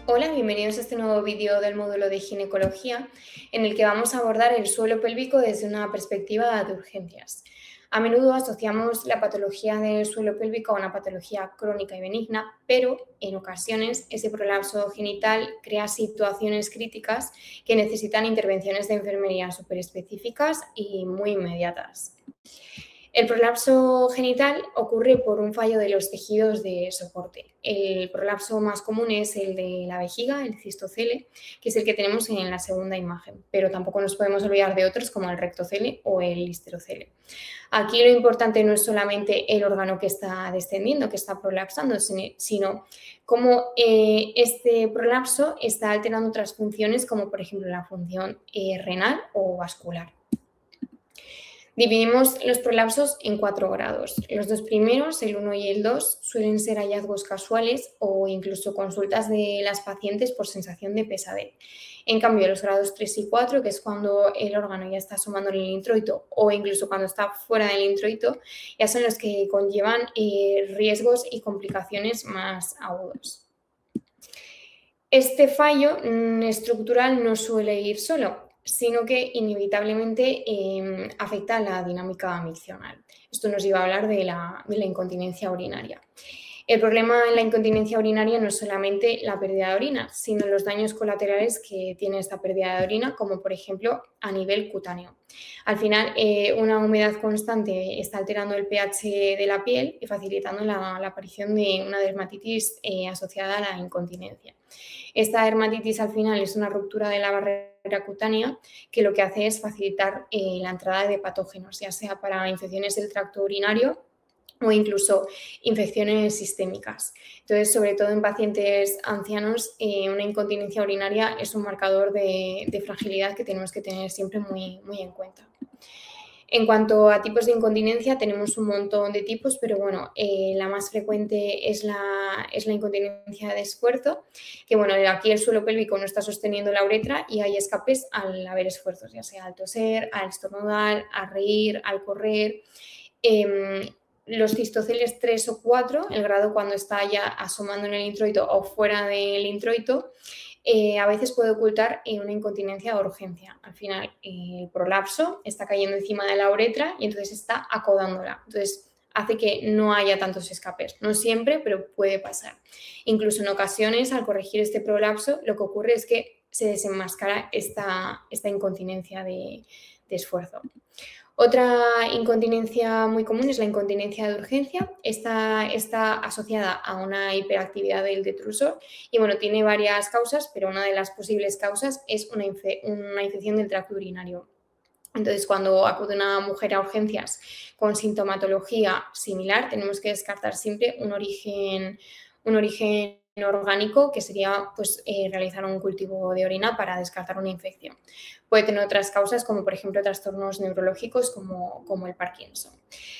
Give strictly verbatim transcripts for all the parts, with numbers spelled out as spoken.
Hola, bienvenidos a este nuevo vídeo del módulo de ginecología en el que vamos a abordar el suelo pélvico desde una perspectiva de urgencias. A menudo asociamos la patología del suelo pélvico a una patología crónica y benigna, pero en ocasiones ese prolapso genital crea situaciones críticas que necesitan intervenciones de enfermería súper específicas y muy inmediatas. El prolapso genital ocurre por un fallo de los tejidos de soporte. El prolapso más común es el de la vejiga, el cistocele, que es el que tenemos en la segunda imagen, pero tampoco nos podemos olvidar de otros como el rectocele o el histerocele. Aquí lo importante no es solamente el órgano que está descendiendo, que está prolapsando, sino cómo eh, este prolapso está alterando otras funciones como por ejemplo la función eh, renal o vascular. Dividimos los prolapsos en cuatro grados. Los dos primeros, el uno y el dos, suelen ser hallazgos casuales o incluso consultas de las pacientes por sensación de pesadez. En cambio, los grados tres y cuatro, que es cuando el órgano ya está asomando en el introito o incluso cuando está fuera del introito, ya son los que conllevan eh, riesgos y complicaciones más agudos. Este fallo mm, estructural no suele ir solo, sino que inevitablemente eh, afecta a la dinámica miccional. Esto nos iba a hablar de la, de la incontinencia urinaria. El problema en la incontinencia urinaria no es solamente la pérdida de orina, sino los daños colaterales que tiene esta pérdida de orina, como por ejemplo a nivel cutáneo. Al final, eh, una humedad constante está alterando el pH de la piel y facilitando la, la aparición de una dermatitis eh, asociada a la incontinencia. Esta dermatitis al final es una ruptura de la barrera cutánea que lo que hace es facilitar eh, la entrada de patógenos, ya sea para infecciones del tracto urinario o incluso infecciones sistémicas. Entonces, sobre todo en pacientes ancianos, eh, una incontinencia urinaria es un marcador de, de fragilidad que tenemos que tener siempre muy, muy en cuenta. En cuanto a tipos de incontinencia, tenemos un montón de tipos, pero bueno, eh, la más frecuente es la, es la incontinencia de esfuerzo, que bueno, aquí el suelo pélvico no está sosteniendo la uretra y hay escapes al haber esfuerzos, ya sea al toser, al estornudar, al reír, al correr. Eh, los cistoceles tres o cuatro, el grado cuando está ya asomando en el introito o fuera del introito, eh, a veces puede ocultar eh, una incontinencia de urgencia. Al final, eh, el prolapso está cayendo encima de la uretra y entonces está acodándola. Entonces, hace que no haya tantos escapes. No siempre, pero puede pasar. Incluso en ocasiones, al corregir este prolapso, lo que ocurre es que se desenmascara esta, esta incontinencia de, de esfuerzo. Otra incontinencia muy común es la incontinencia de urgencia. Esta está asociada a una hiperactividad del detrusor y bueno, tiene varias causas, pero una de las posibles causas es una, infe una infección del tracto urinario. Entonces, cuando acude una mujer a urgencias con sintomatología similar, tenemos que descartar siempre un origen, un origen orgánico, que sería pues, eh, realizar un cultivo de orina para descartar una infección. Puede tener otras causas, como por ejemplo trastornos neurológicos como, como el Parkinson.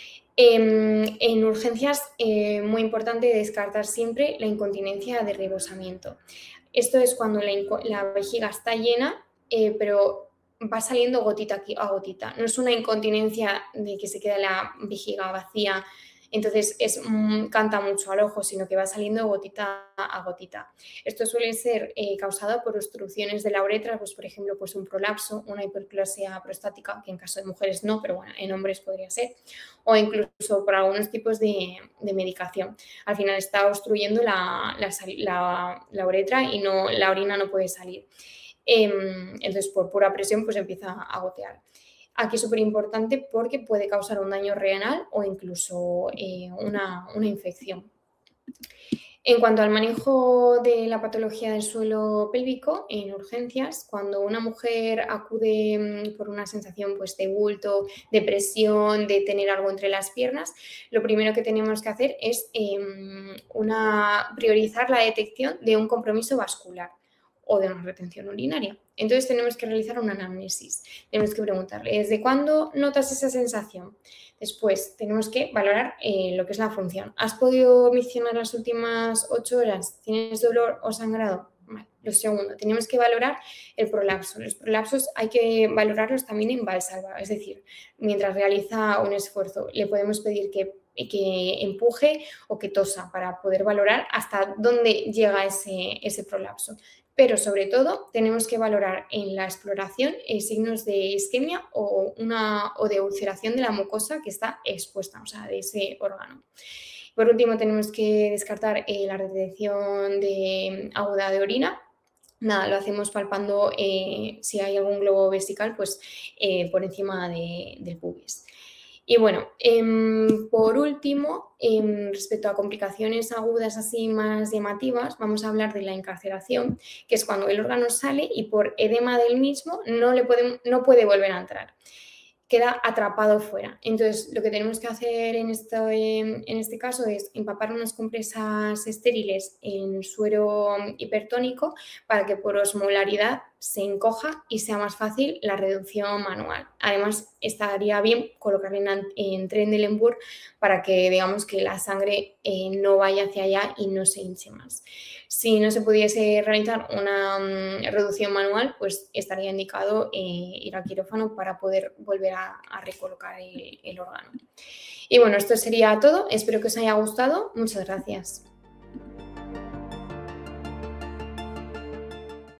Eh, en urgencias, eh, muy importante descartar siempre la incontinencia de rebosamiento. Esto es cuando la, la vejiga está llena, eh, pero va saliendo gotita a gotita. No es una incontinencia de que se queda la vejiga vacía, entonces es, mm, canta mucho al ojo, sino que va saliendo gotita a gotita. Esto suele ser eh, causado por obstrucciones de la uretra, pues por ejemplo pues un prolapso, una hiperplasia prostática, que en caso de mujeres no, pero bueno, en hombres podría ser, o incluso por algunos tipos de, de medicación. Al final está obstruyendo la, la, la, la uretra y no, la orina no puede salir. Entonces, por pura presión, pues empieza a gotear. Aquí es súper importante porque puede causar un daño renal o incluso eh, una, una infección. En cuanto al manejo de la patología del suelo pélvico en urgencias, cuando una mujer acude por una sensación pues, de bulto, de presión, de tener algo entre las piernas, lo primero que tenemos que hacer es eh, una, priorizar la detección de un compromiso vascular o de una retención urinaria. Entonces tenemos que realizar una anamnesis. Tenemos que preguntarle, ¿desde cuándo notas esa sensación? Después tenemos que valorar eh, lo que es la función. ¿Has podido miccionar las últimas ocho horas? ¿Tienes dolor o sangrado? Vale. Lo segundo, tenemos que valorar el prolapso. Los prolapsos hay que valorarlos también en valsalva, es decir, mientras realiza un esfuerzo, le podemos pedir que que empuje o que tosa para poder valorar hasta dónde llega ese, ese prolapso. Pero sobre todo tenemos que valorar en la exploración eh, signos de isquemia o, una, o de ulceración de la mucosa que está expuesta, o sea, de ese órgano. Por último, tenemos que descartar eh, la retención de, aguda de orina. Nada, lo hacemos palpando eh, si hay algún globo vesical, pues eh, por encima de, del pubis. Y bueno, eh, por último, eh, respecto a complicaciones agudas así más llamativas, vamos a hablar de la encarceración, que es cuando el órgano sale y por edema del mismo no, le puede, no puede volver a entrar. Queda atrapado fuera. Entonces, lo que tenemos que hacer en este, en este caso es empapar unas compresas estériles en suero hipertónico para que por osmolaridad se encoja y sea más fácil la reducción manual. Además, estaría bien colocarle en, en Trendelenburg para que digamos que la sangre eh, no vaya hacia allá y no se hinche más. Si no se pudiese realizar una um, reducción manual, pues estaría indicado eh, ir al quirófano para poder volver a, a recolocar el, el órgano. Y bueno, esto sería todo. Espero que os haya gustado. Muchas gracias.